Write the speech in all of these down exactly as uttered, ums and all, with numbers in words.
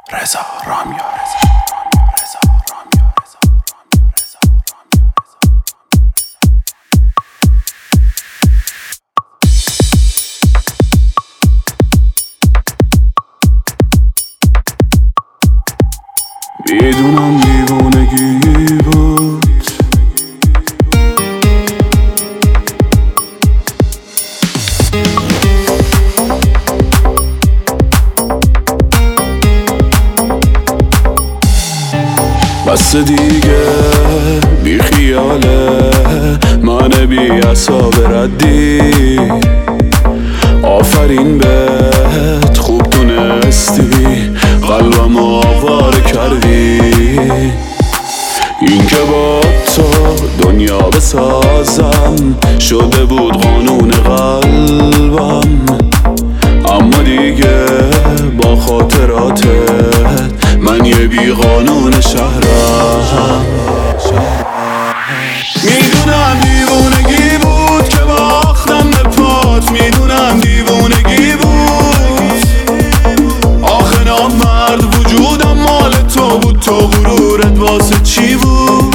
رضا رامیا میدونم دیوونگی بود، بس دیگه بی خیاله من بی عصاب ردی. آفرین بهت خوب تونستی قلبم آواره کردی. این که با تو دنیا بسازم شده بود قانون قلبم، اما دیگه با خاطراتت من یه بی قانون شهرم. میدونم دیوونگی بود که باختم به پات، میدونم دیوونگی بود. آخه نامرد وجودم مال تو بود، تو غرورت واسه چی بود؟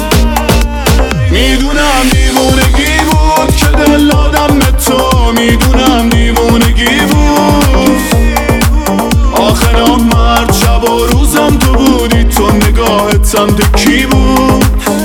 میدونم دیوونگی بود که دل دادم به تو، میدونم دیوونگی بود. آخه نامرد شب و روزم تو بودی، تو نگاهت سمت کی بود؟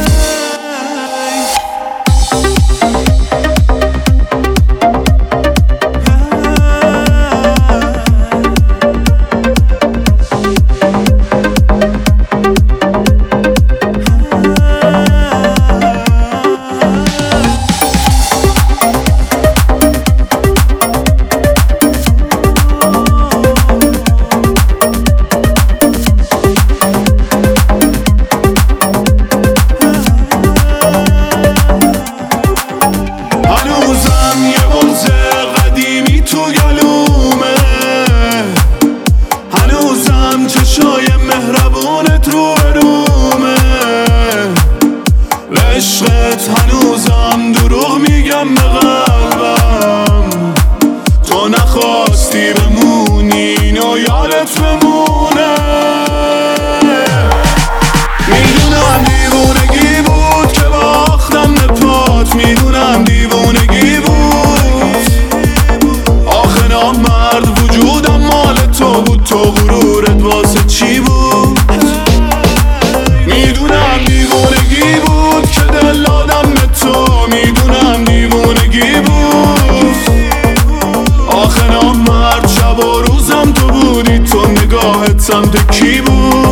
عشقت هنوزم دروغ میگم به قلبم، تو نخواستی بمونی اینو یادت بمونه. میدونم دیوونگی بود که باختم به پات، میدونم دیوونگی بود. آخه نامرد وجودم مال تو بود، تو غرورت واسه چی بود؟ میدونم دیوونگی بود که دل دادم به تو، میدونم دیوونگی بود. آخه نامرد شب و روزم تو بودی، تو نگاهت سمت کی بود؟